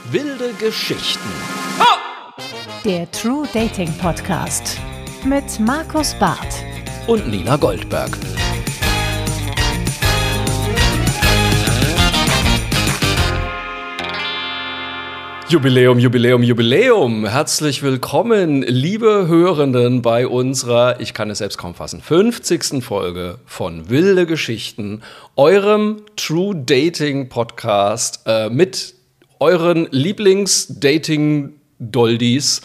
Wilde Geschichten. Der True Dating Podcast mit Markus Barth Und Nina Goldberg. Jubiläum, Jubiläum, Jubiläum. Herzlich willkommen, liebe Hörenden, bei unserer, ich kann es selbst kaum fassen, 50. Folge von Wilde Geschichten, eurem True Dating Podcast mit euren Lieblings-Dating-Doldis.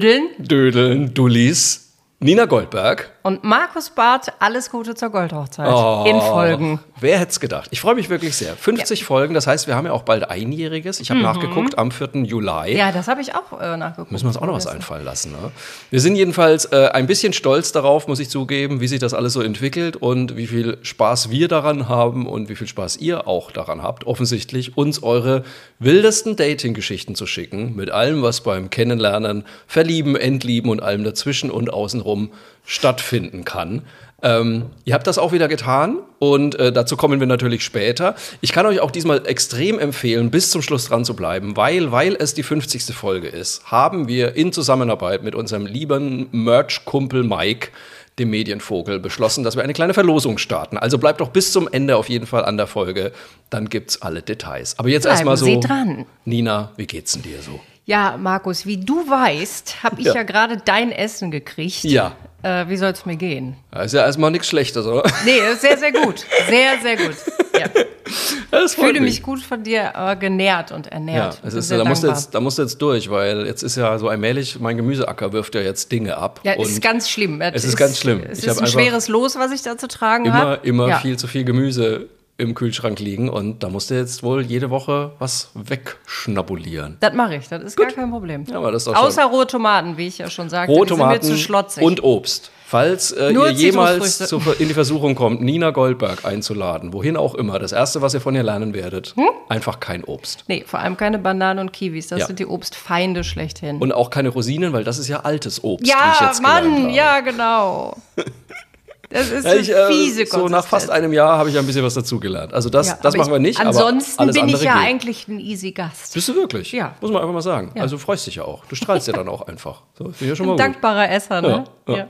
Dödeln, Dullis. Nina Goldberg. Und Markus Barth, alles Gute zur Goldhochzeit in Folgen. Wer hätte es gedacht? Ich freue mich wirklich sehr. 50 Folgen, das heißt, wir haben ja auch bald Einjähriges. Ich habe nachgeguckt, am 4. Juli. Ja, das habe ich auch nachgeguckt. Müssen wir uns auch noch was einfallen lassen. Ne? Wir sind jedenfalls ein bisschen stolz darauf, muss ich zugeben, wie sich das alles so entwickelt und wie viel Spaß wir daran haben und wie viel Spaß ihr auch daran habt, offensichtlich uns eure wildesten Dating-Geschichten zu schicken, mit allem, was beim Kennenlernen, Verlieben, Entlieben und allem dazwischen und außenrum stattfinden kann. Ihr habt das auch wieder getan und dazu kommen wir natürlich später. Ich kann euch auch diesmal extrem empfehlen, bis zum Schluss dran zu bleiben, weil es die 50. Folge ist, haben wir in Zusammenarbeit mit unserem lieben Merch-Kumpel Mike, dem Medienvogel, beschlossen, dass wir eine kleine Verlosung starten. Also bleibt doch bis zum Ende auf jeden Fall an der Folge, dann gibt's alle Details. Aber jetzt erstmal so, Sie dran. Nina, wie geht's denn dir so? Ja, Markus, wie du weißt, habe ich ja gerade dein Essen gekriegt. Ja. Wie soll es mir gehen? Das ist ja erstmal nichts Schlechtes, oder? Nee, sehr, sehr gut. Sehr, sehr gut. Ja. Ich fühle mich gut von dir genährt und ernährt. Ja, da musst du jetzt durch, weil jetzt ist ja so allmählich, mein Gemüseacker wirft ja jetzt Dinge ab. Ja, es ist ganz schlimm. Es ist ganz schlimm. Es ist ein schweres Los, was ich da zu tragen habe. Immer viel zu viel Gemüse im Kühlschrank liegen und da musst du jetzt wohl jede Woche was wegschnabulieren. Das mache ich, das ist gar kein Problem. Ja, aber das ist auch außer rohe Tomaten, wie ich ja schon sagte, rohe die Tomaten sind mir zu schlotzig. Und Obst. Falls Nur ihr jemals in die Versuchung kommt, Nina Goldberg einzuladen, wohin auch immer, das Erste, was ihr von ihr lernen werdet, einfach kein Obst. Nee, vor allem keine Bananen und Kiwis, das sind die Obstfeinde schlechthin. Und auch keine Rosinen, weil das ist ja altes Obst, ja, wie ich jetzt gelernt habe. Ja, genau. Das ist eine fiese Konsistenz. So nach fast einem Jahr habe ich ein bisschen was dazugelernt. Also das machen wir nicht, ansonsten aber alles bin ich ja geht. Eigentlich ein easy Gast. Bist du wirklich? Ja. Muss man einfach mal sagen. Ja. Also du freust dich ja auch. Du strahlst ja dann auch einfach. So, finde ich ja schon mal gut. Dankbarer Esser, ne? Ja.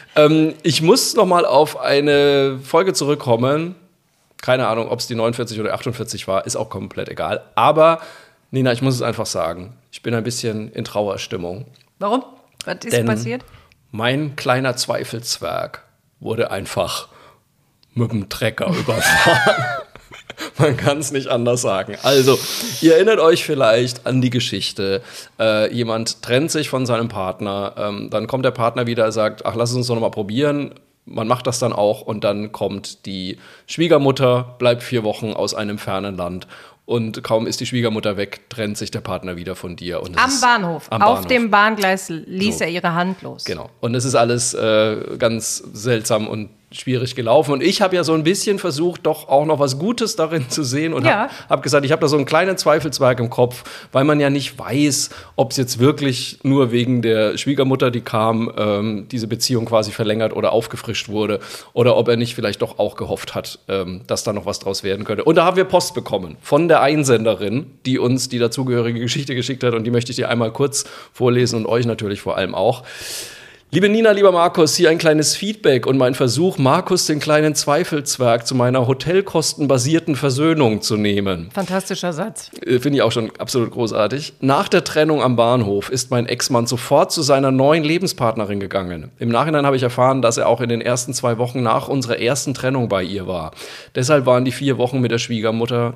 Ich muss noch mal auf eine Folge zurückkommen. Keine Ahnung, ob es die 49 oder 48 war, ist auch komplett egal. Aber, Nina, ich muss es einfach sagen, ich bin ein bisschen in Trauerstimmung. Warum? Was ist passiert? Mein kleiner Zweifelzwerg wurde einfach mit dem Trecker überfahren. Man kann es nicht anders sagen. Also, ihr erinnert euch vielleicht an die Geschichte. Jemand trennt sich von seinem Partner, dann kommt der Partner wieder und sagt, ach, lass es uns doch noch mal probieren. Man macht das dann auch und dann kommt die Schwiegermutter, bleibt 4 Wochen aus einem fernen Land. Und kaum ist die Schwiegermutter weg, trennt sich der Partner wieder von dir. Und am Bahnhof. Auf dem Bahngleis ließ er ihre Hand los. Genau. Und es ist alles ganz seltsam und schwierig gelaufen. Und ich habe ja so ein bisschen versucht, doch auch noch was Gutes darin zu sehen und habe gesagt, ich habe da so einen kleinen Zweifelswerk im Kopf, weil man ja nicht weiß, ob es jetzt wirklich nur wegen der Schwiegermutter, die kam, diese Beziehung quasi verlängert oder aufgefrischt wurde oder ob er nicht vielleicht doch auch gehofft hat, dass da noch was draus werden könnte. Und da haben wir Post bekommen von der Einsenderin, die uns die dazugehörige Geschichte geschickt hat und die möchte ich dir einmal kurz vorlesen und euch natürlich vor allem auch. Liebe Nina, lieber Markus, hier ein kleines Feedback und mein Versuch, Markus, den kleinen Zweifelzwerg, zu meiner hotelkostenbasierten Versöhnung zu nehmen. Fantastischer Satz. Finde ich auch schon absolut großartig. Nach der Trennung am Bahnhof ist mein Ex-Mann sofort zu seiner neuen Lebenspartnerin gegangen. Im Nachhinein habe ich erfahren, dass er auch in den ersten 2 Wochen nach unserer ersten Trennung bei ihr war. Deshalb war er die 4 Wochen mit der Schwiegermutter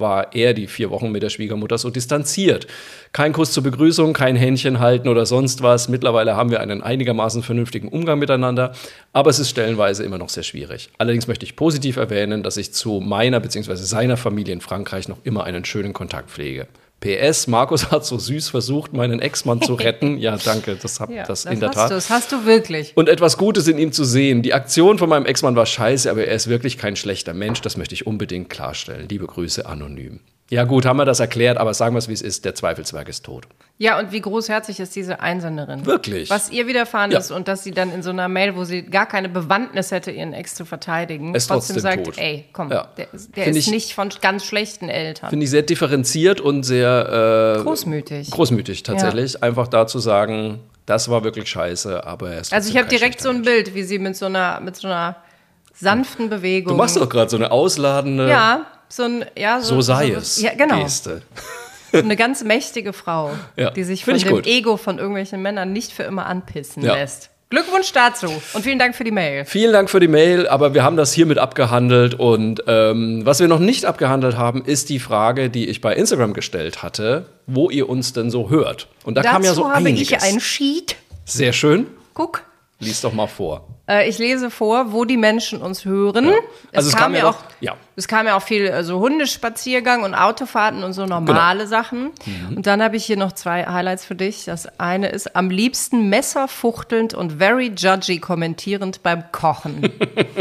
so distanziert. Kein Kuss zur Begrüßung, kein Händchen halten oder sonst was. Mittlerweile haben wir einen einigermaßen vernünftigen Umgang miteinander, aber es ist stellenweise immer noch sehr schwierig. Allerdings möchte ich positiv erwähnen, dass ich zu meiner bzw. seiner Familie in Frankreich noch immer einen schönen Kontakt pflege. PS, Markus hat so süß versucht, meinen Ex-Mann zu retten. Ja, danke, das in der Tat. Das hast du wirklich. Und etwas Gutes in ihm zu sehen. Die Aktion von meinem Ex-Mann war scheiße, aber er ist wirklich kein schlechter Mensch. Das möchte ich unbedingt klarstellen. Liebe Grüße, anonym. Ja gut, haben wir das erklärt, aber sagen wir es, wie es ist. Der Zweifelswerk ist tot. Ja, und wie großherzig ist diese Einsenderin? Wirklich? Was ihr widerfahren ist und dass sie dann in so einer Mail, wo sie gar keine Bewandtnis hätte, ihren Ex zu verteidigen, ist trotzdem sagt, tot. ey, komm, Ja. der ist nicht von ganz schlechten Eltern. Finde ich sehr differenziert und sehr Großmütig. Großmütig tatsächlich. Ja. Einfach da zu sagen, das war wirklich scheiße, aber er ist Also ich habe direkt so ein Bild, wie sie mit so einer sanften Bewegung. Du machst doch gerade so eine ausladende... Ja, so sei es. Ja, genau. Geste. Eine ganz mächtige Frau, ja. die sich von dem Ego von irgendwelchen Männern nicht für immer anpissen ja. lässt. Glückwunsch dazu und vielen Dank für die Mail. Vielen Dank für die Mail, aber wir haben das hiermit abgehandelt und was wir noch nicht abgehandelt haben, ist die Frage, die ich bei Instagram gestellt hatte, wo ihr uns denn so hört. Und da kam ja so einiges. Dazu habe ich ein Sheet. Sehr schön. Guck. Lies doch mal vor. Ich lese vor, wo die Menschen uns hören. Ja. Also es kam ja auch viel Hundespaziergang und Autofahrten und so normale Sachen. Und dann habe ich hier noch 2 Highlights für dich. Das eine ist am liebsten messerfuchtelnd und very judgy kommentierend beim Kochen.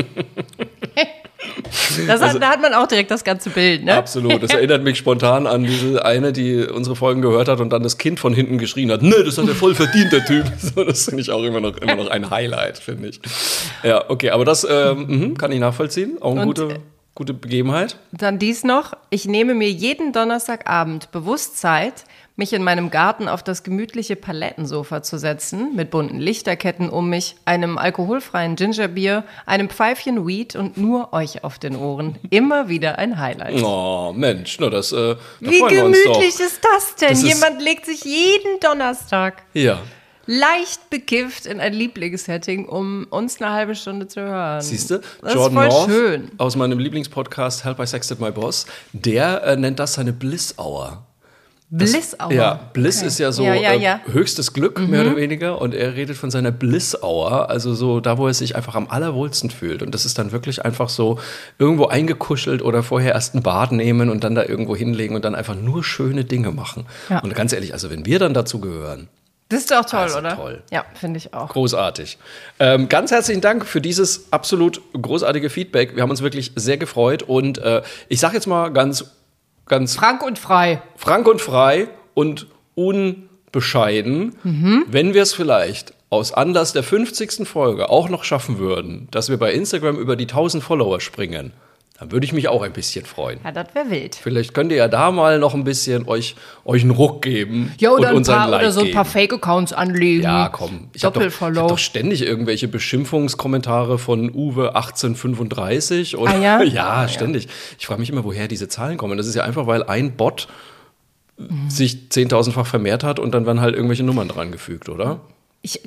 Da hat man auch direkt das ganze Bild, ne? Absolut. Das erinnert mich spontan an diese eine, die unsere Folgen gehört hat und dann das Kind von hinten geschrien hat. Nee, das hat er voll verdient, der Typ. So, das finde ich auch immer noch ein Highlight, finde ich. Ja, okay, aber das kann ich nachvollziehen. Auch eine gute Begebenheit. Dann dies noch. Ich nehme mir jeden Donnerstagabend bewusst Zeit, mich in meinem Garten auf das gemütliche Palettensofa zu setzen, mit bunten Lichterketten um mich, einem alkoholfreien Gingerbier, einem Pfeifchen Weed und nur euch auf den Ohren. Immer wieder ein Highlight. Oh, Mensch, da Wie freuen wir uns gemütlich doch. ist das denn? Jemand legt sich jeden Donnerstag leicht bekifft in ein Lieblingssetting, um uns eine halbe Stunde zu hören. Siehst du? Das Jordan ist voll North schön. aus meinem Lieblingspodcast Help I Sexted My Boss, der nennt das seine Bliss-Hour. Bliss-Hour? Ja, Bliss ist ja so höchstes Glück, mehr oder weniger. Und er redet von seiner Bliss-Hour, also so da, wo er sich einfach am allerwohlsten fühlt. Und das ist dann wirklich einfach so irgendwo eingekuschelt oder vorher erst ein Bad nehmen und dann da irgendwo hinlegen und dann einfach nur schöne Dinge machen. Ja. Und ganz ehrlich, also wenn wir dann dazu gehören. Das ist doch toll, also oder? Toll. Ja, finde ich auch. Großartig. Ganz herzlichen Dank für dieses absolut großartige Feedback. Wir haben uns wirklich sehr gefreut. Und ich sage jetzt mal ganz frank und frei. Frank und frei und unbescheiden, wenn wir es vielleicht aus Anlass der 50. Folge auch noch schaffen würden, dass wir bei Instagram über die 1000 Follower springen. Dann würde ich mich auch ein bisschen freuen. Ja, das wäre wild. Vielleicht könnt ihr ja da mal noch ein bisschen euch einen Ruck geben. Ja, oder, und oder so ein paar Fake-Accounts anlegen. Ja, komm. Ich hab doch ständig irgendwelche Beschimpfungskommentare von Uwe 1835. Und ja? Ja, ständig. Ich frage mich immer, woher diese Zahlen kommen. Das ist ja einfach, weil ein Bot sich 10.000-fach vermehrt hat und dann werden halt irgendwelche Nummern dran gefügt, oder? Ich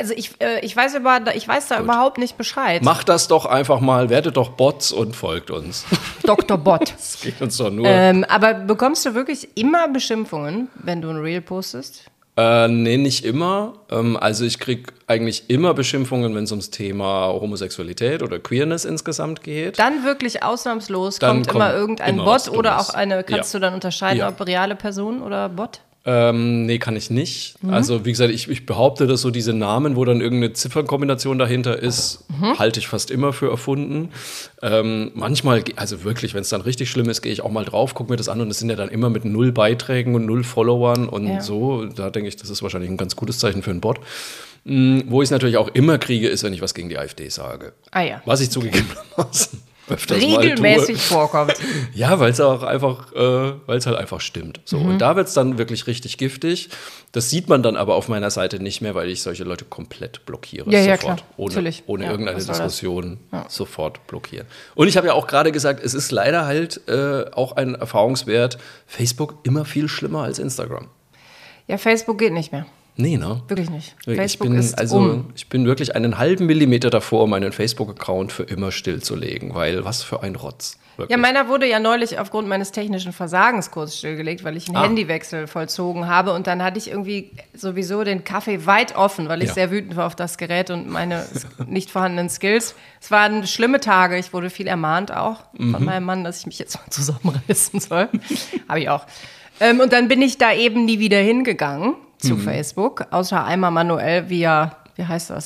weiß da überhaupt nicht Bescheid. Macht das doch einfach mal, werdet doch Bots und folgt uns. Dr. Bot. Das geht uns doch nur. Aber bekommst du wirklich immer Beschimpfungen, wenn du ein Reel postest? Nee, nicht immer. Also ich kriege eigentlich immer Beschimpfungen, wenn es ums Thema Homosexualität oder Queerness insgesamt geht. Dann wirklich ausnahmslos kommt immer irgendein Bot oder auch kannst du dann unterscheiden, ob reale Person oder Bot? Nee, kann ich nicht. Also wie gesagt, ich behaupte, dass so diese Namen, wo dann irgendeine Ziffernkombination dahinter ist, halte ich fast immer für erfunden. Manchmal, also wirklich, wenn es dann richtig schlimm ist, gehe ich auch mal drauf, gucke mir das an und es sind ja dann immer mit 0 Beiträgen und 0 Followern und so. Da denke ich, das ist wahrscheinlich ein ganz gutes Zeichen für einen Bot. Wo ich es natürlich auch immer kriege, ist, wenn ich was gegen die AfD sage. Ah ja. Was ich zugegebenermaßen öfters regelmäßig vorkommt. Ja, weil es auch einfach, halt einfach stimmt. So, und da wird es dann wirklich richtig giftig. Das sieht man dann aber auf meiner Seite nicht mehr, weil ich solche Leute komplett blockiere. Ja, sofort. Klar. Ohne irgendeine Diskussion sofort blockieren. Und ich habe ja auch gerade gesagt, es ist leider halt auch ein Erfahrungswert, Facebook immer viel schlimmer als Instagram. Ja, Facebook geht nicht mehr. Nee, ne? Wirklich nicht. Facebook ich bin wirklich einen halben Millimeter davor, meinen Facebook-Account für immer stillzulegen, weil was für ein Rotz. Wirklich. Ja, meiner wurde ja neulich aufgrund meines technischen Versagens kurz stillgelegt, weil ich einen Handywechsel vollzogen habe und dann hatte ich irgendwie sowieso den Kaffee weit offen, weil ich sehr wütend war auf das Gerät und meine nicht vorhandenen Skills. Es waren schlimme Tage, ich wurde viel ermahnt auch von meinem Mann, dass ich mich jetzt mal zusammenreißen soll. Habe ich auch. Und dann bin ich da eben nie wieder hingegangen zu Facebook, außer einmal manuell via, wie heißt das,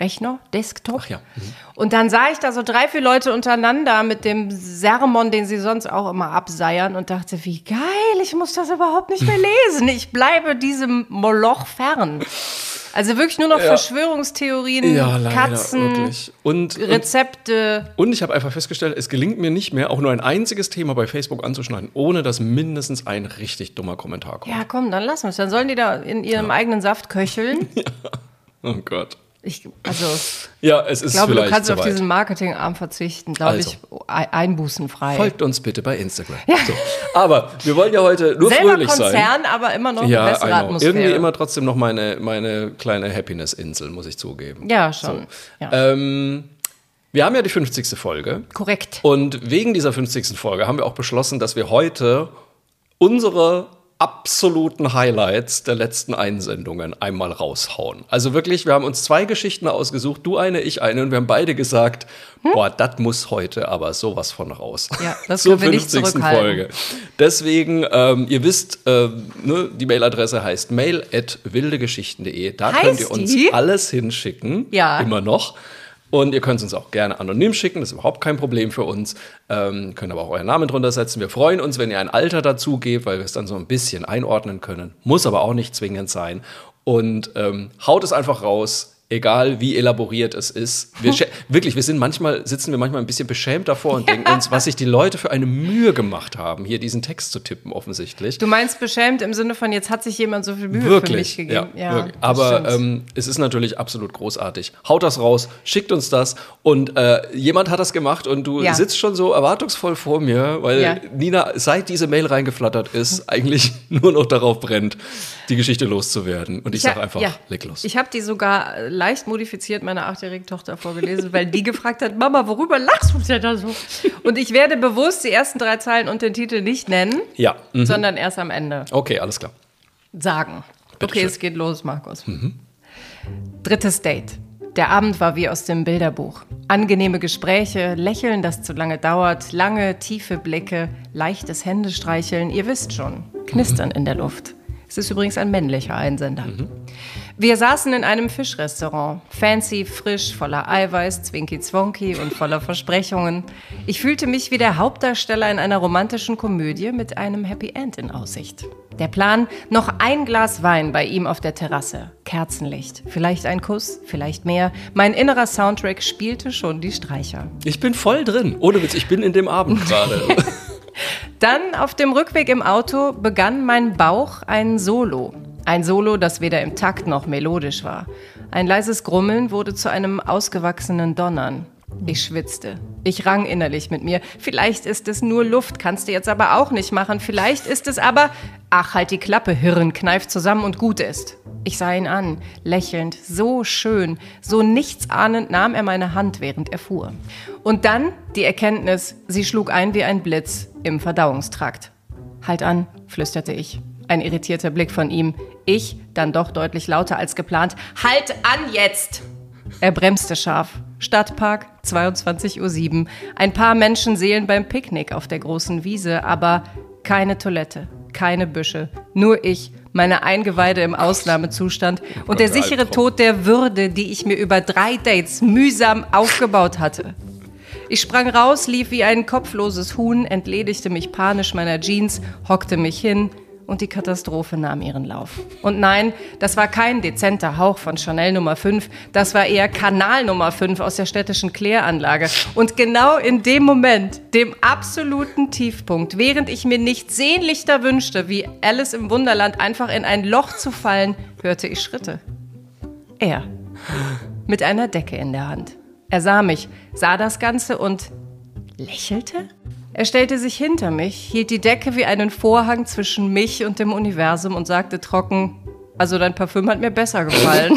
Rechner, Desktop. Ach ja. Und dann sah ich da so 3, 4 Leute untereinander mit dem Sermon, den sie sonst auch immer abseiern und dachte, wie geil, ich muss das überhaupt nicht mehr lesen. Ich bleibe diesem Moloch fern. Also wirklich nur noch Verschwörungstheorien, Katzen, wirklich. Rezepte. Und ich habe einfach festgestellt, es gelingt mir nicht mehr, auch nur ein einziges Thema bei Facebook anzuschneiden, ohne dass mindestens ein richtig dummer Kommentar kommt. Ja, komm, dann lassen wir es. Dann sollen die da in ihrem eigenen Saft köcheln. Ja. Oh Gott. Ich glaube, du kannst auf diesen Marketingarm verzichten, glaube ich, einbußenfrei. Folgt uns bitte bei Instagram. Ja. So. Aber wir wollen ja heute nur selber fröhlich Konzern, sein. Aber immer noch eine bessere Atmosphäre. Irgendwie immer trotzdem noch meine kleine Happiness-Insel, muss ich zugeben. Ja, schon. So. Ja. Wir haben ja die 50. Folge. Korrekt. Und wegen dieser 50. Folge haben wir auch beschlossen, dass wir heute unsere absoluten Highlights der letzten Einsendungen einmal raushauen. Also wirklich, wir haben uns 2 Geschichten ausgesucht, du eine, ich eine, und wir haben beide gesagt, boah, das muss heute aber sowas von raus. Ja, das können wir nicht zurückhalten. Folge. Deswegen, ihr wisst, die Mailadresse heißt mail@wildegeschichten.de. Da könnt ihr uns alles hinschicken, immer noch. Und ihr könnt es uns auch gerne anonym schicken, das ist überhaupt kein Problem für uns. Könnt aber auch euren Namen drunter setzen. Wir freuen uns, wenn ihr ein Alter dazu gebt, weil wir es dann so ein bisschen einordnen können. Muss aber auch nicht zwingend sein. Und haut es einfach raus, egal wie elaboriert es ist. Wirklich, sitzen wir manchmal ein bisschen beschämt davor und denken uns, was sich die Leute für eine Mühe gemacht haben, hier diesen Text zu tippen, offensichtlich. Du meinst beschämt im Sinne von, jetzt hat sich jemand so viel Mühe für mich gegeben. Ja, wirklich. Aber es ist natürlich absolut großartig. Haut das raus, schickt uns das. Und jemand hat das gemacht und du sitzt schon so erwartungsvoll vor mir, weil Nina, seit diese Mail reingeflattert ist, eigentlich nur noch darauf brennt, die Geschichte loszuwerden. Und ich sage einfach, leg los. Ich habe die sogar leicht modifiziert meiner 8-jährigen Tochter vorgelesen, weil die gefragt hat, Mama, worüber lachst du denn da so? Und ich werde bewusst die ersten 3 Zeilen und den Titel nicht nennen, sondern erst am Ende. Okay, alles klar. Sagen. Okay, es geht los, Markus. 3. Date. Der Abend war wie aus dem Bilderbuch. Angenehme Gespräche, Lächeln, das zu lange dauert, lange, tiefe Blicke, leichtes Händestreicheln, ihr wisst schon, Knistern in der Luft. Es ist übrigens ein männlicher Einsender. Wir saßen in einem Fischrestaurant. Fancy, frisch, voller Eiweiß, zwinki-zwonki und voller Versprechungen. Ich fühlte mich wie der Hauptdarsteller in einer romantischen Komödie mit einem Happy End in Aussicht. Der Plan, noch ein Glas Wein bei ihm auf der Terrasse. Kerzenlicht, vielleicht ein Kuss, vielleicht mehr. Mein innerer Soundtrack spielte schon die Streicher. Ich bin voll drin. Ohne Witz, ich bin in dem Abend gerade. Dann auf dem Rückweg im Auto begann mein Bauch ein Solo. Ein Solo, das weder im Takt noch melodisch war. Ein leises Grummeln wurde zu einem ausgewachsenen Donnern. Ich schwitzte. Ich rang innerlich mit mir. Vielleicht ist es nur Luft, kannst du jetzt aber auch nicht machen. Vielleicht ist es aber... Ach, halt die Klappe, Hirn, kneif zusammen und gut ist. Ich sah ihn an, lächelnd, so schön, so nichtsahnend nahm er meine Hand, während er fuhr. Und dann die Erkenntnis, sie schlug ein wie ein Blitz im Verdauungstrakt. Halt an, flüsterte ich. Ein irritierter Blick von ihm. Ich, dann doch deutlich lauter als geplant. Halt an jetzt! Er bremste scharf. Stadtpark, 22:07 Uhr. Ein paar Menschenseelen beim Picknick auf der großen Wiese, aber keine Toilette, keine Büsche. Nur ich, meine Eingeweide im Ausnahmezustand und der sichere Tod der Würde, die ich mir über 3 Dates mühsam aufgebaut hatte. Ich sprang raus, lief wie ein kopfloses Huhn, entledigte mich panisch meiner Jeans, hockte mich hin und die Katastrophe nahm ihren Lauf. Und nein, das war kein dezenter Hauch von Chanel Nummer 5, das war eher Kanal Nummer 5 aus der städtischen Kläranlage. Und genau in dem Moment, dem absoluten Tiefpunkt, während ich mir nichts sehnlicher wünschte, wie Alice im Wunderland einfach in ein Loch zu fallen, hörte ich Schritte. Er, mit einer Decke in der Hand. Er sah mich, sah das Ganze und lächelte? Er stellte sich hinter mich, hielt die Decke wie einen Vorhang zwischen mich und dem Universum und sagte trocken, also dein Parfüm hat mir besser gefallen.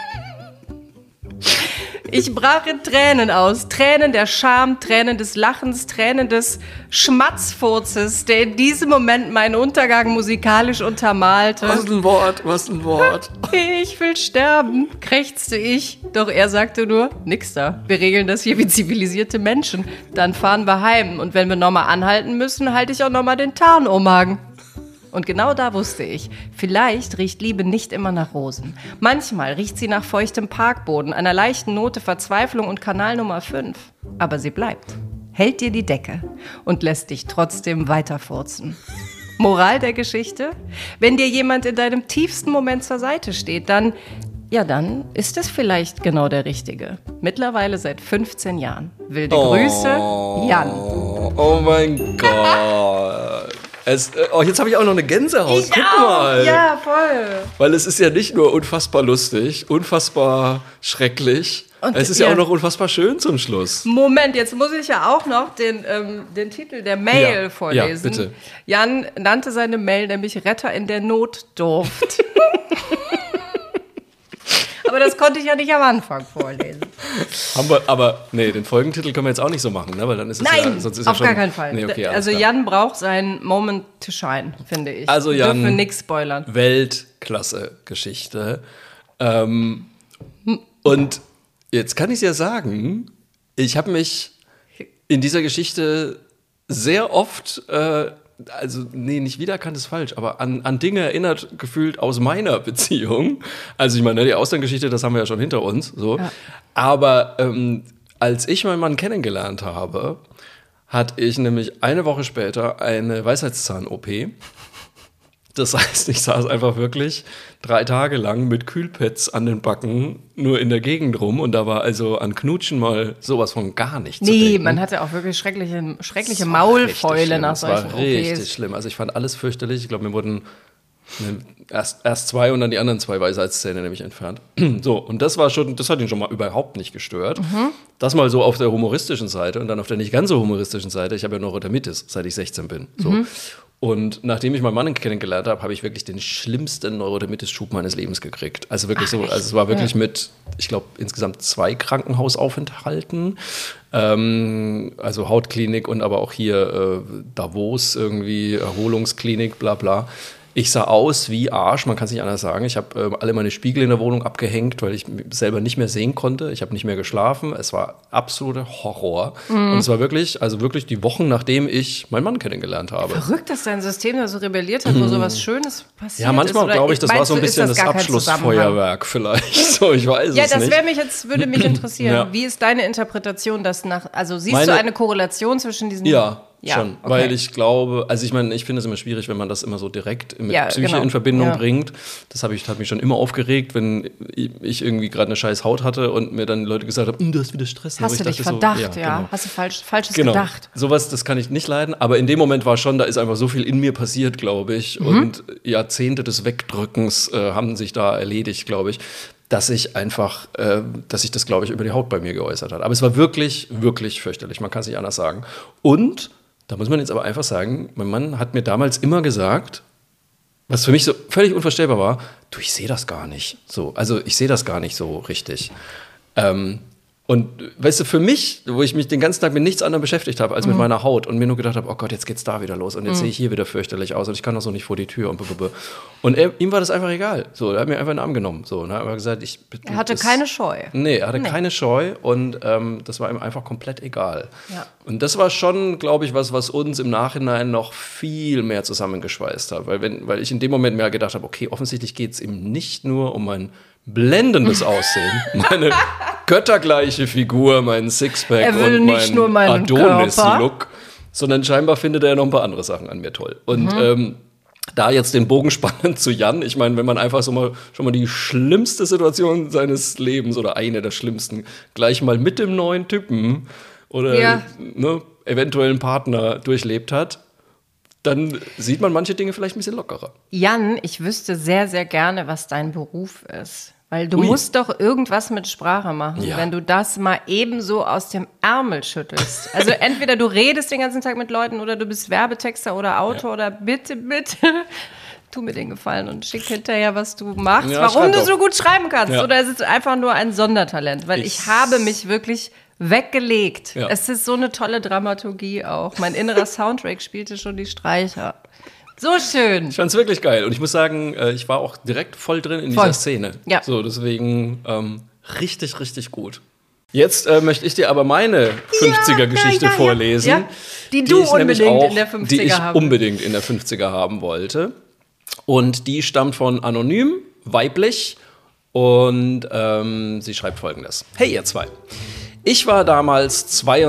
Ich brach in Tränen aus, Tränen der Scham, Tränen des Lachens, Tränen des Schmatzfurzes, der in diesem Moment meinen Untergang musikalisch untermalte. Was ein Wort. Ich will sterben, krächzte ich. Doch er sagte nur, nix da, wir regeln das hier wie zivilisierte Menschen. Dann fahren wir heim und wenn wir nochmal anhalten müssen, halte ich auch nochmal den Tarnumhang. Und genau da wusste ich, vielleicht riecht Liebe nicht immer nach Rosen. Manchmal riecht sie nach feuchtem Parkboden, einer leichten Note Verzweiflung und Kanal Nummer 5. Aber sie bleibt, hält dir die Decke und lässt dich trotzdem weiterfurzen. Moral der Geschichte? Wenn dir jemand in deinem tiefsten Moment zur Seite steht, dann ist es vielleicht genau der Richtige. Mittlerweile seit 15 Jahren. Wilde Grüße, Jan. Oh mein Gott. Jetzt habe ich auch noch eine Gänsehaut. Guck mal. Ja, voll. Weil es ist ja nicht nur unfassbar lustig, unfassbar schrecklich. Und es ist ja auch noch unfassbar schön zum Schluss. Moment, jetzt muss ich ja auch noch den Titel der Mail vorlesen. Ja, bitte. Jan nannte seine Mail nämlich Retter in der Notdurft. Aber das konnte ich ja nicht am Anfang vorlesen. Den Folgentitel können wir jetzt auch nicht so machen, ne? Weil dann ist es sonst ist auf gar keinen Fall. Nee, okay, also klar. Jan braucht seinen Moment to shine, finde ich. Also Wir Jan, dürfen nichts spoilern. Weltklasse-Geschichte. Und jetzt kann ich ja sagen, ich habe mich in dieser Geschichte sehr oft nicht wiedererkannt ist falsch, aber an Dinge erinnert gefühlt aus meiner Beziehung. Also ich meine, die Auslandgeschichte, das haben wir ja schon hinter uns. So. Ja. Aber als ich meinen Mann kennengelernt habe, hatte ich nämlich eine Woche später eine Weisheitszahn-OP. Das heißt, ich saß einfach wirklich 3 Tage lang mit Kühlpads an den Backen nur in der Gegend rum und da war also an Knutschen mal sowas von gar nichts zu denken. Man hatte auch wirklich schreckliche Maulfäule nach solchen OPs. Das war richtig schlimm. Also ich fand alles fürchterlich. Ich glaube, mir wurden erst 2 und dann die anderen 2 Weisheitszähne nämlich entfernt. So, und das hat ihn schon mal überhaupt nicht gestört. Mhm. Das mal so auf der humoristischen Seite und dann auf der nicht ganz so humoristischen Seite. Ich habe ja Neurodermitis, seit ich 16 bin. So. Mhm. Und nachdem ich meinen Mann kennengelernt habe, habe ich wirklich den schlimmsten Neurodermitis-Schub meines Lebens gekriegt. Also wirklich so, es war wirklich mit, ich glaube, insgesamt 2 Krankenhausaufenthalten. Also Hautklinik und aber auch hier Davos irgendwie, Erholungsklinik, bla bla. Ich sah aus wie Arsch, man kann es nicht anders sagen. Ich habe alle meine Spiegel in der Wohnung abgehängt, weil ich selber nicht mehr sehen konnte. Ich habe nicht mehr geschlafen. Es war absoluter Horror. Mhm. Und es war wirklich die Wochen, nachdem ich meinen Mann kennengelernt habe. Verrückt, dass dein System da so rebelliert hat, wo sowas Schönes passiert ist. Ja, manchmal glaube ich, das war so ein bisschen das Abschlussfeuerwerk vielleicht. So, ich weiß es nicht. Ja, das würde mich interessieren. Ja. Wie ist deine Interpretation, siehst du eine Korrelation zwischen diesen... Ja, schon, okay. Weil ich glaube, also ich meine, ich finde es immer schwierig, wenn man das immer so direkt mit Psyche in Verbindung bringt. Das hat mich schon immer aufgeregt, wenn ich irgendwie gerade eine scheiß Haut hatte und mir dann Leute gesagt haben, du hast wieder Stress. Hast du dich verdacht, Genau. Hast du Falsches gedacht. Sowas, das kann ich nicht leiden, aber in dem Moment war schon, da ist einfach so viel in mir passiert, glaube ich, und Jahrzehnte des Wegdrückens haben sich da erledigt, glaube ich. Dass sich das, glaube ich, über die Haut bei mir geäußert hat. Aber es war wirklich, wirklich fürchterlich, man kann es nicht anders sagen. Und da muss man jetzt aber einfach sagen, mein Mann hat mir damals immer gesagt, was für mich so völlig unvorstellbar war, du, ich sehe das gar nicht so. Also ich sehe das gar nicht so richtig. Und weißt du, für mich, wo ich mich den ganzen Tag mit nichts anderem beschäftigt habe als mit meiner Haut und mir nur gedacht habe, oh Gott, jetzt geht's da wieder los und jetzt sehe ich hier wieder fürchterlich aus und ich kann doch so nicht vor die Tür und ihm war das einfach egal. So, er hat mir einfach einen Arm genommen. So, und er hat einfach gesagt, er hatte keine Scheu. Nee, er hatte keine Scheu und das war ihm einfach komplett egal. Ja. Und das war schon, glaube ich, was uns im Nachhinein noch viel mehr zusammengeschweißt hat. Weil ich in dem Moment mir gedacht habe, okay, offensichtlich geht's ihm nicht nur um mein blendendes Aussehen, meine göttergleiche Figur, meinen Sixpack und meinen Adonis-Look, sondern scheinbar findet er noch ein paar andere Sachen an mir toll. Und da jetzt den Bogen spannend zu Jan, ich meine, wenn man einfach schon mal die schlimmste Situation seines Lebens oder eine der schlimmsten gleich mal mit dem neuen Typen oder eventuellen Partner durchlebt hat, dann sieht man manche Dinge vielleicht ein bisschen lockerer. Jan, ich wüsste sehr, sehr gerne, was dein Beruf ist. Weil du musst doch irgendwas mit Sprache machen, wenn du das mal ebenso aus dem Ärmel schüttelst. Also entweder du redest den ganzen Tag mit Leuten oder du bist Werbetexter oder Autor oder bitte, tu mir den Gefallen und schick hinterher, was du machst, warum du so gut schreiben kannst. Ja. Oder ist es einfach nur ein Sondertalent? Weil ich habe mich wirklich weggelegt. Ja. Es ist so eine tolle Dramaturgie auch. Mein innerer Soundtrack spielte schon die Streicher. So schön. Ich fand's wirklich geil. Und ich muss sagen, ich war auch direkt voll drin in dieser Szene. Ja. So, deswegen richtig, richtig gut. Jetzt möchte ich dir aber meine 50er-Geschichte vorlesen. Ja. Die du unbedingt in der 50er die ich haben unbedingt in der 50er haben wollte. Und die stammt von Anonym, weiblich. Und sie schreibt Folgendes. Hey ihr zwei. Ich war damals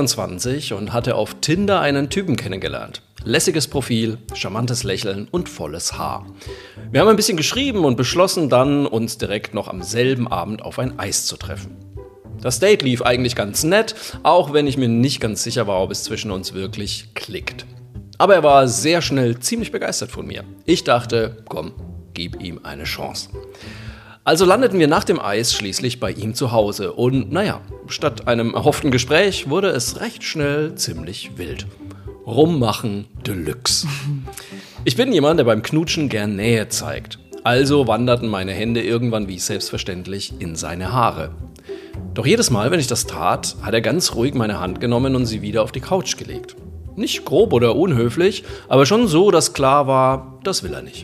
22 und hatte auf Tinder einen Typen kennengelernt. Lässiges Profil, charmantes Lächeln und volles Haar. Wir haben ein bisschen geschrieben und beschlossen dann, uns direkt noch am selben Abend auf ein Eis zu treffen. Das Date lief eigentlich ganz nett, auch wenn ich mir nicht ganz sicher war, ob es zwischen uns wirklich klickt. Aber er war sehr schnell ziemlich begeistert von mir. Ich dachte, komm, gib ihm eine Chance. Also landeten wir nach dem Eis schließlich bei ihm zu Hause und naja, statt einem erhofften Gespräch wurde es recht schnell ziemlich wild. Rummachen Deluxe. Ich bin jemand, der beim Knutschen gern Nähe zeigt. Also wanderten meine Hände irgendwann wie selbstverständlich in seine Haare. Doch jedes Mal, wenn ich das tat, hat er ganz ruhig meine Hand genommen und sie wieder auf die Couch gelegt. Nicht grob oder unhöflich, aber schon so, dass klar war, das will er nicht.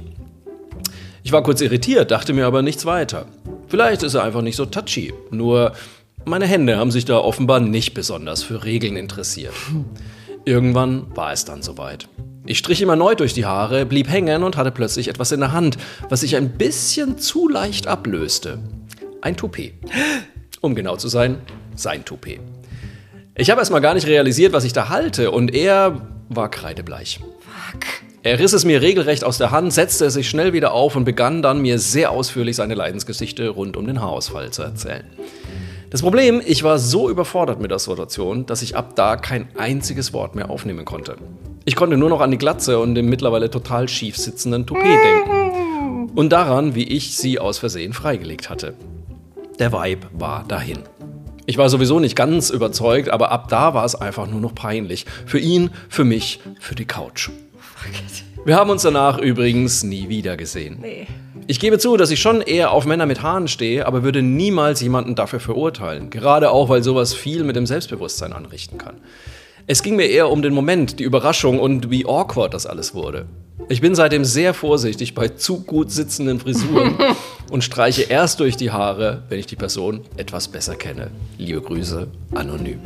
Ich war kurz irritiert, dachte mir aber nichts weiter. Vielleicht ist er einfach nicht so touchy, nur meine Hände haben sich da offenbar nicht besonders für Regeln interessiert. Irgendwann war es dann soweit. Ich strich ihm erneut durch die Haare, blieb hängen und hatte plötzlich etwas in der Hand, was sich ein bisschen zu leicht ablöste. Ein Toupet. Um genau zu sein, sein Toupet. Ich habe erstmal gar nicht realisiert, was ich da halte, und er war kreidebleich. Fuck. Er riss es mir regelrecht aus der Hand, setzte es sich schnell wieder auf und begann dann, mir sehr ausführlich seine Leidensgeschichte rund um den Haarausfall zu erzählen. Das Problem, ich war so überfordert mit der Situation, dass ich ab da kein einziges Wort mehr aufnehmen konnte. Ich konnte nur noch an die Glatze und den mittlerweile total schief sitzenden Toupet denken. Und daran, wie ich sie aus Versehen freigelegt hatte. Der Vibe war dahin. Ich war sowieso nicht ganz überzeugt, aber ab da war es einfach nur noch peinlich. Für ihn, für mich, für die Couch. Wir haben uns danach übrigens nie wieder gesehen. Nee. Ich gebe zu, dass ich schon eher auf Männer mit Haaren stehe, aber würde niemals jemanden dafür verurteilen. Gerade auch, weil sowas viel mit dem Selbstbewusstsein anrichten kann. Es ging mir eher um den Moment, die Überraschung und wie awkward das alles wurde. Ich bin seitdem sehr vorsichtig bei zu gut sitzenden Frisuren und streiche erst durch die Haare, wenn ich die Person etwas besser kenne. Liebe Grüße, Anonym.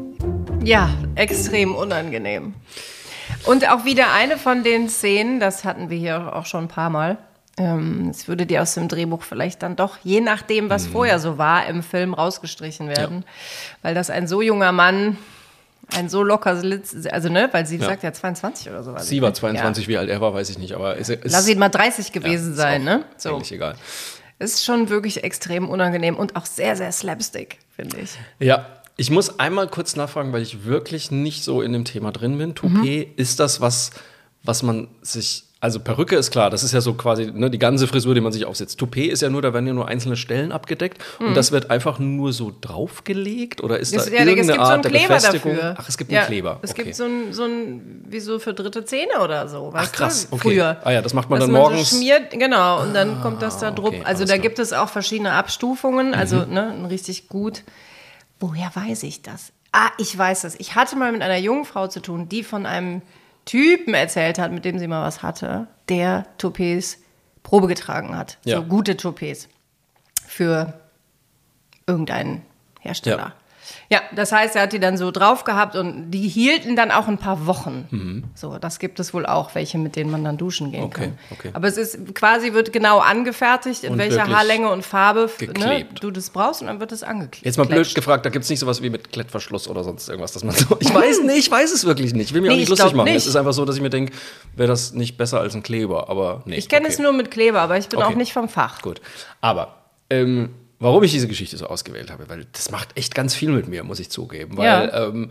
Ja, extrem unangenehm. Und auch wieder eine von den Szenen, das hatten wir hier auch schon ein paar Mal, es würde dir aus dem Drehbuch vielleicht dann doch, je nachdem, was vorher so war, im Film rausgestrichen werden. Ja. Weil das ein so junger Mann, ein so locker Sitz, also ne, weil sie sagt ja 22 oder so. Sie war 22, wie alt er war, weiß ich nicht, aber lass ihn mal 30 gewesen sein, ne? So. Eigentlich egal. Ist schon wirklich extrem unangenehm und auch sehr, sehr slapstick, finde ich. Ja, ich muss einmal kurz nachfragen, weil ich wirklich nicht so in dem Thema drin bin. Toupet, ist das was man sich, also Perücke ist klar, das ist ja so quasi die ganze Frisur, die man sich aufsetzt. Toupet ist ja nur, da werden ja nur einzelne Stellen abgedeckt und das wird einfach nur so draufgelegt oder ist da irgendeine Art der Befestigung? Dafür. Ach, es gibt einen Kleber. Es gibt so ein, wie so für dritte Zähne oder so. Ach krass, okay. Früher. Ah ja, das macht man dann morgens. So schmiert, genau, und dann kommt das da drauf. Okay, also da gibt es auch verschiedene Abstufungen, also richtig gut. Woher weiß ich das? Ich weiß es. Ich hatte mal mit einer jungen Frau zu tun, die von einem Typen erzählt hat, mit dem sie mal was hatte, der Toupets Probe getragen hat. Ja. So gute Toupets für irgendeinen Hersteller. Ja, das heißt, er hat die dann so drauf gehabt und die hielten dann auch ein paar Wochen. So, das gibt es wohl auch, welche, mit denen man dann duschen gehen kann. Okay. Aber es ist quasi, wird genau angefertigt, in und welcher Haarlänge und Farbe du das brauchst und dann wird es angeklebt. Jetzt mal blöd gefragt, da gibt es nicht sowas wie mit Klettverschluss oder sonst irgendwas, dass man so. Ich weiß es wirklich nicht. Ich will mir auch nicht lustig machen. Es ist einfach so, dass ich mir denke, wäre das nicht besser als ein Kleber, aber nee. Ich kenne es nur mit Kleber, aber ich bin auch nicht vom Fach. Gut, aber warum ich diese Geschichte so ausgewählt habe, weil das macht echt ganz viel mit mir, muss ich zugeben. Weil,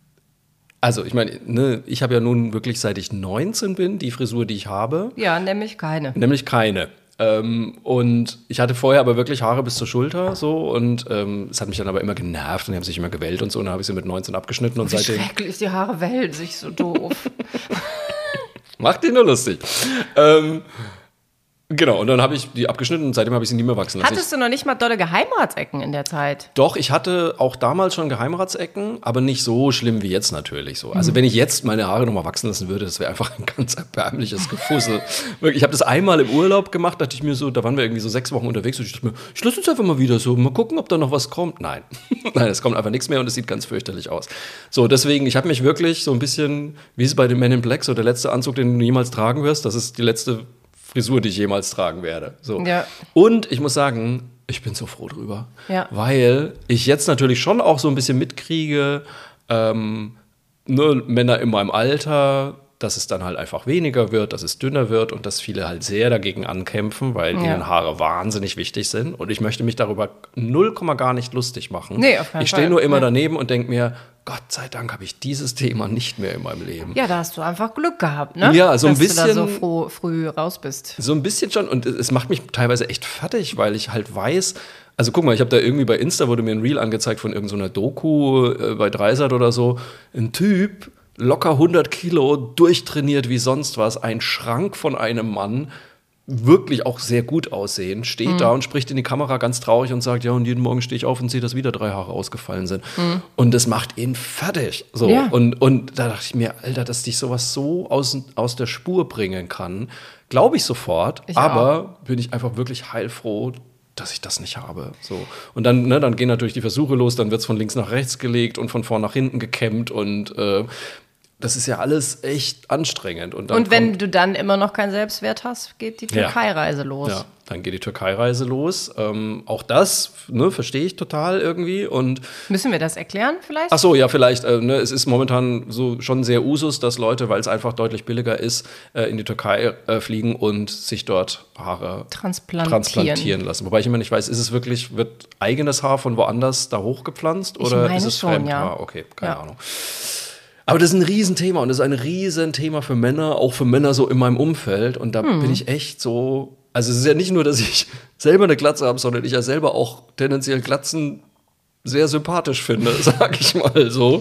also ich meine, ich habe ja nun wirklich, seit ich 19 bin, die Frisur, die ich habe. Ja, nämlich keine. Und ich hatte vorher aber wirklich Haare bis zur Schulter so und es hat mich dann aber immer genervt und die haben sich immer gewellt und so und dann habe ich sie mit 19 abgeschnitten und seitdem. Schrecklich, die Haare wellen sich, so doof. Macht die nur lustig. Genau, und dann habe ich die abgeschnitten und seitdem habe ich sie nie mehr wachsen lassen. Hattest du noch nicht mal dolle Geheimratsecken in der Zeit? Doch, ich hatte auch damals schon Geheimratsecken, aber nicht so schlimm wie jetzt natürlich so. Also wenn ich jetzt meine Haare nochmal wachsen lassen würde, das wäre einfach ein ganz erbärmliches Gefussel. Ich habe das einmal im Urlaub gemacht, dachte ich mir so, da waren wir irgendwie so 6 Wochen unterwegs und ich dachte mir, ich lasse uns einfach mal wieder so, mal gucken, ob da noch was kommt. Nein, nein, es kommt einfach nichts mehr und es sieht ganz fürchterlich aus. So, deswegen, ich habe mich wirklich so ein bisschen, wie es bei den Men in Black, so der letzte Anzug, den du jemals tragen wirst, das ist die letzte Frisur, die ich jemals tragen werde. So. Ja. Und ich muss sagen, ich bin so froh drüber, weil ich jetzt natürlich schon auch so ein bisschen mitkriege, Männer in meinem Alter, dass es dann halt einfach weniger wird, dass es dünner wird und dass viele halt sehr dagegen ankämpfen, weil ihnen Haare wahnsinnig wichtig sind. Und ich möchte mich darüber 0, gar nicht lustig machen. Nee, auf keinen ich stehe Fall. nur immer daneben und denke mir, Gott sei Dank habe ich dieses Thema nicht mehr in meinem Leben. Ja, da hast du einfach Glück gehabt, ne? Ja, so ein dass bisschen. du da so früh raus bist. So ein bisschen schon. Und es macht mich teilweise echt fertig, weil ich halt weiß, also guck mal, ich habe da irgendwie bei Insta, wurde mir ein Reel angezeigt von irgendeiner Doku bei Dreisat oder so. Ein Typ, locker 100 Kilo, durchtrainiert wie sonst was, ein Schrank von einem Mann, wirklich auch sehr gut aussehen, steht da und spricht in die Kamera ganz traurig und sagt, ja, und jeden Morgen stehe ich auf und sehe, dass wieder 3 Haare ausgefallen sind. Und das macht ihn fertig. So. Ja. Und da dachte ich mir, Alter, dass dich sowas so aus der Spur bringen kann, glaube ich sofort. Aber bin ich einfach wirklich heilfroh, dass ich das nicht habe. So. Und dann, dann gehen natürlich die Versuche los, dann wird es von links nach rechts gelegt und von vorn nach hinten gekämmt und das ist ja alles echt anstrengend. Und wenn du dann immer noch keinen Selbstwert hast, geht die Türkei-Reise los. Ja, dann geht die Türkei-Reise los. Auch das verstehe ich total irgendwie. Und müssen wir das erklären vielleicht? Ach so, ja, vielleicht. Es ist momentan so schon sehr Usus, dass Leute, weil es einfach deutlich billiger ist, in die Türkei fliegen und sich dort Haare transplantieren lassen. Wobei ich immer nicht weiß, ist es wirklich, wird eigenes Haar von woanders da hochgepflanzt oder ist es Fremdhaar? Ja. Okay, keine Ahnung. Aber das ist ein Riesenthema und das ist ein Riesenthema für Männer, auch für Männer so in meinem Umfeld. Und da bin ich echt so, also es ist ja nicht nur, dass ich selber eine Glatze habe, sondern ich ja selber auch tendenziell Glatzen sehr sympathisch finde, sag ich mal so.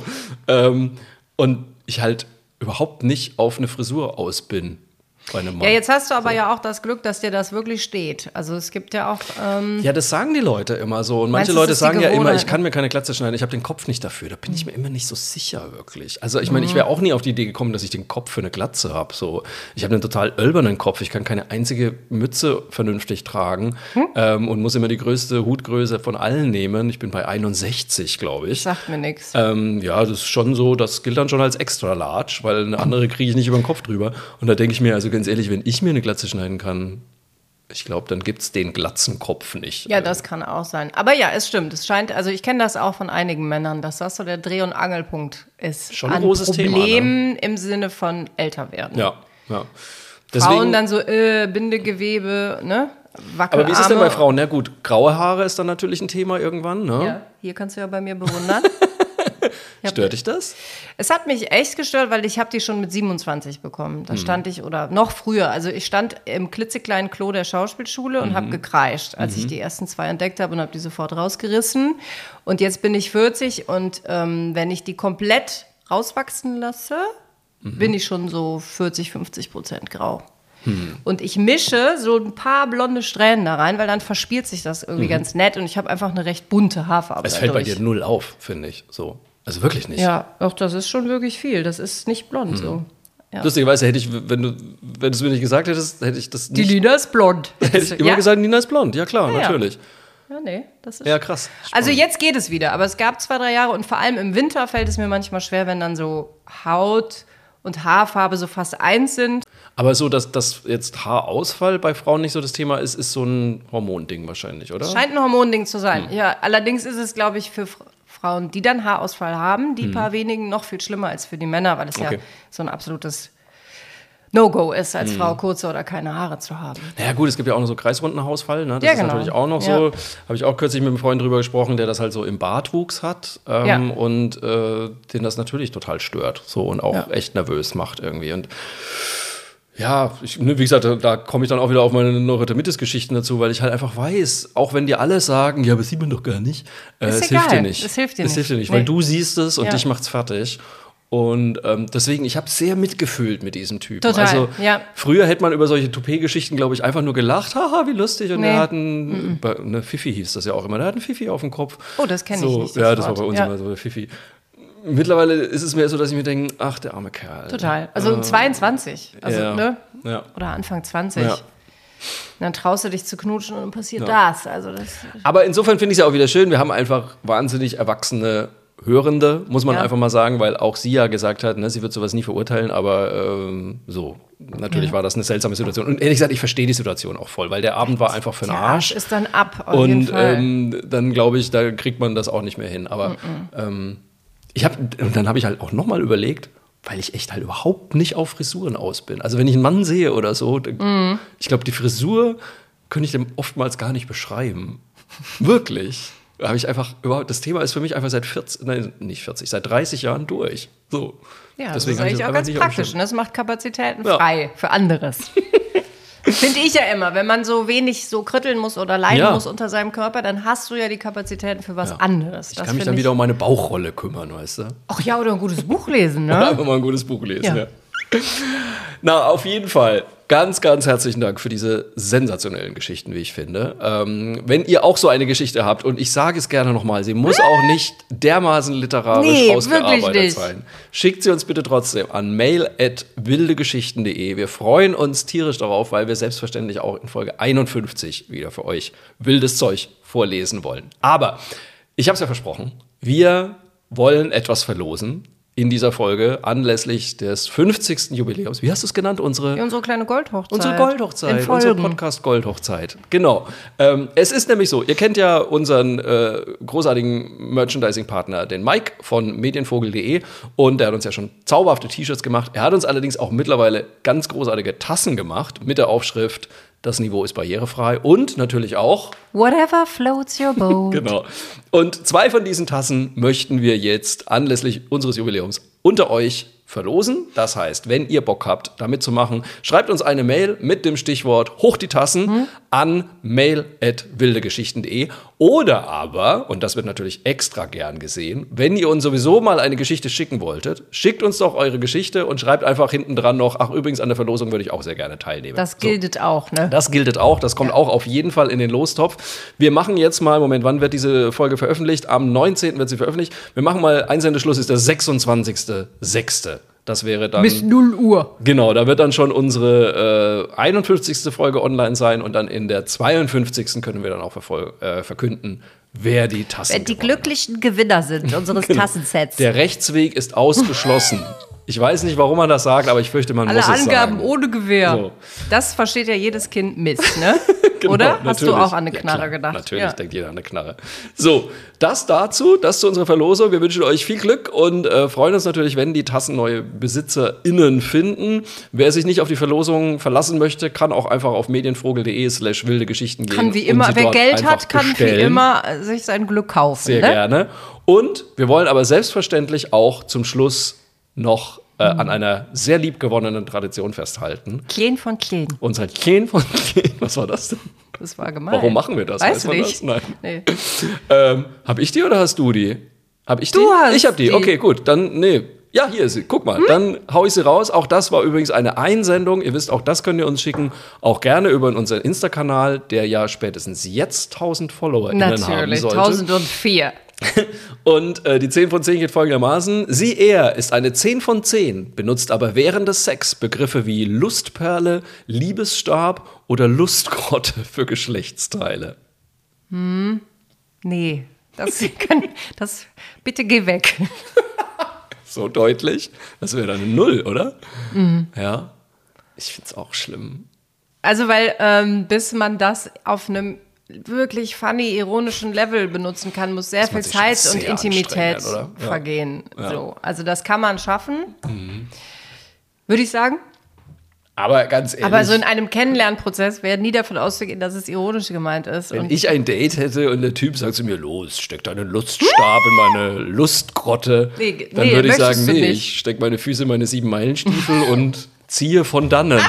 Und ich halt überhaupt nicht auf eine Frisur aus bin. Bei einem Mann. Ja, jetzt hast du aber ja auch das Glück, dass dir das wirklich steht. Also es gibt ja auch... ja, das sagen die Leute immer so. Und manche Leute sagen ja immer, ich kann mir keine Glatze schneiden, ich habe den Kopf nicht dafür. Da bin ich mir immer nicht so sicher, wirklich. Also ich meine, ich wäre auch nie auf die Idee gekommen, dass ich den Kopf für eine Glatze habe. So. Ich habe einen total ölbernen Kopf. Ich kann keine einzige Mütze vernünftig tragen und muss immer die größte Hutgröße von allen nehmen. Ich bin bei 61, glaube ich. Sagt mir nichts. Ja, das ist schon so, das gilt dann schon als extra large, weil eine andere kriege ich nicht über den Kopf drüber. Und da denke ich mir, also ganz ehrlich, wenn ich mir eine Glatze schneiden kann, ich glaube, dann gibt es den Glatzenkopf nicht. Ja, das kann auch sein. Aber ja, es stimmt. Es scheint, also ich kenne das auch von einigen Männern, dass das so der Dreh- und Angelpunkt ist. Schon ein großes Thema. Problem im Sinne von älter werden. Ja. Deswegen, Frauen dann so Bindegewebe, ne? Wackelarme. Aber wie ist es denn bei Frauen? Na gut, graue Haare ist dann natürlich ein Thema irgendwann, ne? Ja, hier kannst du ja bei mir bewundern. Stört dich das? Es hat mich echt gestört, weil ich habe die schon mit 27 bekommen. Da stand ich, oder noch früher, also ich stand im klitzekleinen Klo der Schauspielschule und habe gekreischt, als ich die ersten 2 entdeckt habe und habe die sofort rausgerissen. Und jetzt bin ich 40 und wenn ich die komplett rauswachsen lasse, bin ich schon so 40-50% grau. Und ich mische so ein paar blonde Strähnen da rein, weil dann verspielt sich das irgendwie ganz nett und ich habe einfach eine recht bunte Haarfarbe. Es fällt bei dir null auf, finde ich, so. Also wirklich nicht. Ja, doch, das ist schon wirklich viel. Das ist nicht blond so. Ja. Lustigerweise hätte ich, wenn du es mir nicht gesagt hättest, hätte ich das nicht... Die Nina ist blond. Hätte ich immer gesagt, Nina ist blond. Ja klar, natürlich. Ja, nee, das ist... Ja, krass. Spannend. Also jetzt geht es wieder, aber es gab 2-3 Jahre und vor allem im Winter fällt es mir manchmal schwer, wenn dann so Haut und Haarfarbe so fast eins sind. Aber so, dass jetzt Haarausfall bei Frauen nicht so das Thema ist, ist so ein Hormonding wahrscheinlich, oder? Scheint ein Hormonding zu sein. Ja, allerdings ist es, glaube ich, für Frauen, die dann Haarausfall haben, die paar wenigen noch viel schlimmer als für die Männer, weil es ja so ein absolutes No-Go ist, als Frau kurze oder keine Haare zu haben. Naja gut, es gibt ja auch noch so kreisrunden Haarausfall, ne? Das ist natürlich auch noch so. Habe ich auch kürzlich mit einem Freund drüber gesprochen, der das halt so im Bartwuchs hat und den das natürlich total stört so und auch echt nervös macht irgendwie. Und ja, wie gesagt, da komme ich dann auch wieder auf meine Neurodermitis-Geschichten dazu, weil ich halt einfach weiß, auch wenn die alle sagen, ja, aber das sieht man doch gar nicht, es hilft dir nicht. Es hilft dir nicht, weil du siehst es und dich macht's fertig. Und deswegen, ich habe sehr mitgefühlt mit diesem Typen. Total, also ja. früher hätte man über solche Toupet-Geschichten, glaube ich, einfach nur gelacht. Haha, wie lustig. Und er hat eine Fifi hieß das ja auch immer. Der hat einen Fifi auf dem Kopf. Oh, das kenne ich nicht. Ja, das war bei uns immer so, der Fifi. Mittlerweile ist es mehr so, dass ich mir denke, ach, der arme Kerl. Total. Also 22. Also, ja. ne? Ja. Oder Anfang 20. Ja. Dann traust du dich zu knutschen und dann passiert das. Also das. Aber insofern finde ich es ja auch wieder schön. Wir haben einfach wahnsinnig erwachsene Hörende, muss man einfach mal sagen, weil auch sie ja gesagt hat, ne, sie wird sowas nie verurteilen, aber natürlich war das eine seltsame Situation. Und ehrlich gesagt, ich verstehe die Situation auch voll, weil der Abend war einfach für den Arsch. Ist dann ab, auf jeden Fall. Dann glaube ich, da kriegt man das auch nicht mehr hin. Aber dann habe ich halt auch nochmal überlegt, weil ich echt halt überhaupt nicht auf Frisuren aus bin. Also wenn ich einen Mann sehe oder so, ich glaube, die Frisur könnte ich dem oftmals gar nicht beschreiben. Wirklich. Habe ich einfach überhaupt, das Thema ist für mich einfach seit 30 Jahren durch. So. Ja, deswegen das ist eigentlich auch ganz praktisch. Und das macht Kapazitäten frei für anderes. Finde ich ja immer, wenn man so wenig so kritteln muss oder leiden muss unter seinem Körper, dann hast du ja die Kapazitäten für was anderes. Ich kann mich dann wieder um meine Bauchrolle kümmern, weißt du? Ach ja, oder ein gutes Buch lesen, ne? Einfach mal ein gutes Buch lesen, ja. Na, auf jeden Fall. Ganz, ganz herzlichen Dank für diese sensationellen Geschichten, wie ich finde. Wenn ihr auch so eine Geschichte habt, und ich sage es gerne nochmal, sie muss auch nicht dermaßen literarisch ausgearbeitet sein. Schickt sie uns bitte trotzdem an mail@wildegeschichten.de. Wir freuen uns tierisch darauf, weil wir selbstverständlich auch in Folge 51 wieder für euch wildes Zeug vorlesen wollen. Aber ich habe es ja versprochen, wir wollen etwas verlosen in dieser Folge anlässlich des 50. Jubiläums. Wie hast du es genannt? Unsere kleine Goldhochzeit. Unsere Goldhochzeit, unsere Podcast-Goldhochzeit. Genau. Es ist nämlich so, ihr kennt ja unseren großartigen Merchandising-Partner, den Mike von medienvogel.de, und der hat uns ja schon zauberhafte T-Shirts gemacht. Er hat uns allerdings auch mittlerweile ganz großartige Tassen gemacht mit der Aufschrift "Das Niveau ist barrierefrei" und natürlich auch "Whatever floats your boat". Genau. Und 2 von diesen Tassen möchten wir jetzt anlässlich unseres Jubiläums unter euch verlosen. Das heißt, wenn ihr Bock habt, da mitzumachen, schreibt uns eine Mail mit dem Stichwort "Hoch die Tassen" an mail@wildegeschichten.de. Oder aber, und das wird natürlich extra gern gesehen, wenn ihr uns sowieso mal eine Geschichte schicken wolltet, schickt uns doch eure Geschichte und schreibt einfach hinten dran noch, ach übrigens, an der Verlosung würde ich auch sehr gerne teilnehmen. Das gilt auch, ne? Das gilt auch, das kommt auch auf jeden Fall in den Lostopf. Wir machen jetzt mal, Moment, wann wird diese Folge veröffentlicht? Am 19. wird sie veröffentlicht. Wir machen mal, Einsendeschluss ist der 26.06. Das wäre dann bis 0 Uhr. Genau, da wird dann schon unsere 51. Folge online sein und dann in der 52. können wir dann auch verkünden, wer die Tassen die glücklichen Gewinner sind unseres Tassensets. Der Rechtsweg ist ausgeschlossen. Ich weiß nicht, warum man das sagt, aber ich fürchte, man muss es sagen. Alle Angaben ohne Gewähr. So. Das versteht ja jedes Kind Mist, ne? Genau, oder? Natürlich. Hast du auch an eine Knarre gedacht? Natürlich denkt jeder an eine Knarre. So, das zu unserer Verlosung. Wir wünschen euch viel Glück und freuen uns natürlich, wenn die Tassen neue BesitzerInnen finden. Wer sich nicht auf die Verlosung verlassen möchte, kann auch einfach auf medienvogel.de/wildegeschichten gehen. Kann wie immer, wer Geld hat, kann wie immer sich sein Glück kaufen. Sehr gerne. Und wir wollen aber selbstverständlich auch zum Schluss noch an einer sehr liebgewonnenen Tradition festhalten. Kleen von Kleen. Unser Kleen von Kleen. Was war das denn? Das war gemein. Warum machen wir das? Weiß man nicht. Das? Nein. Nee. Hab ich die oder hast du die? Hab ich die? Du hast Ich hab die. Okay, gut. Dann, nee. Ja, hier ist sie. Guck mal. Dann hau ich sie raus. Auch das war übrigens eine Einsendung. Ihr wisst, auch das könnt ihr uns schicken. Auch gerne über unseren Insta-Kanal, der ja spätestens jetzt 1000 FollowerInnen haben sollte. Natürlich, 1004. Und die 10 von 10 geht folgendermaßen. Er ist eine 10 von 10, benutzt aber während des Sex Begriffe wie Lustperle, Liebesstab oder Lustgrotte für Geschlechtsteile. Nee, das bitte geh weg. So deutlich. Das wäre dann eine 0, oder? Mhm. Ja. Ich find's auch schlimm. Also, weil bis man das auf einem wirklich funny, ironischen Level benutzen kann, muss sehr viel Zeit und Intimität vergehen. Ja. So. Also das kann man schaffen, würde ich sagen. Aber ganz ehrlich. Aber so in einem Kennenlernprozess wäre nie davon auszugehen, dass es ironisch gemeint ist. Wenn ich ein Date hätte und der Typ sagt zu mir, los, steck deinen Luststab in meine Lustgrotte, dann würde ich sagen, ich steck meine Füße in meine 7-Meilen-Stiefel und ziehe von dannen.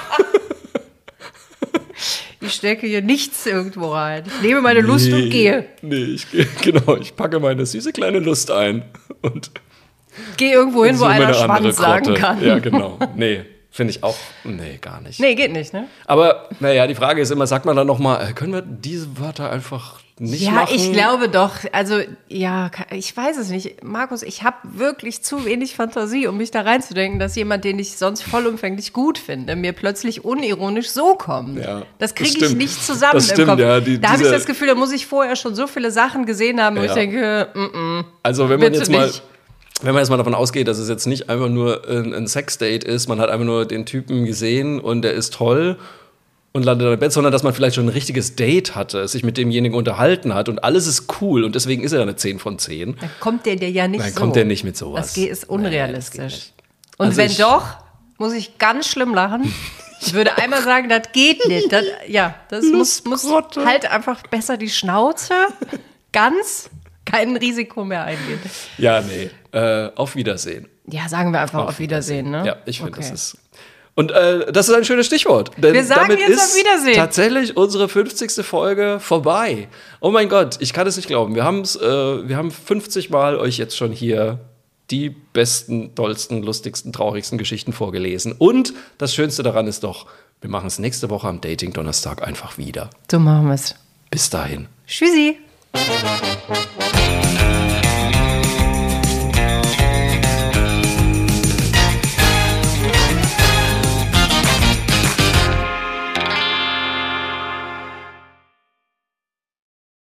Ich stecke hier nichts irgendwo rein. Ich nehme meine Lust und gehe. Ich packe meine süße kleine Lust ein und Geh irgendwo hin, wo einer Schwanz sagen kann. Ja, genau. Nee, finde ich auch, nee, gar nicht. Nee, geht nicht, ne? Aber, naja, die Frage ist immer, sagt man dann nochmal, können wir diese Wörter einfach nicht machen? Ja, ich glaube doch. Also, ja, ich weiß es nicht. Markus, ich habe wirklich zu wenig Fantasie, um mich da reinzudenken, dass jemand, den ich sonst vollumfänglich gut finde, mir plötzlich unironisch so kommt. Ja, das kriege ich nicht zusammen das stimmt, im Kopf. Ja, da habe ich das Gefühl, da muss ich vorher schon so viele Sachen gesehen haben, wo ich denke, also wenn man jetzt mal... nicht. Wenn man jetzt mal davon ausgeht, dass es jetzt nicht einfach nur ein Sexdate ist, man hat einfach nur den Typen gesehen und der ist toll und landet dann im Bett, sondern dass man vielleicht schon ein richtiges Date hatte, sich mit demjenigen unterhalten hat und alles ist cool und deswegen ist er eine 10 von 10. Dann kommt der dir ja nicht so. Dann kommt der nicht mit sowas. Das ist unrealistisch. Nee, das geht nicht. Und Also wenn doch, muss ich ganz schlimm lachen. Ich würde einmal sagen, das geht nicht. Das muss halt einfach besser die Schnauze ganz kein Risiko mehr eingehen. Ja, nee. Auf Wiedersehen. Ja, sagen wir einfach auf Wiedersehen, ne? Ja, ich finde, das ist... Und das ist ein schönes Stichwort. Denn wir sagen damit jetzt ist auf Wiedersehen. Tatsächlich unsere 50. Folge vorbei. Oh mein Gott, ich kann es nicht glauben. Wir haben 50 Mal euch jetzt schon hier die besten, tollsten, lustigsten, traurigsten Geschichten vorgelesen. Und das Schönste daran ist doch, wir machen es nächste Woche am Dating-Donnerstag einfach wieder. So machen wir es. Bis dahin. Tschüssi.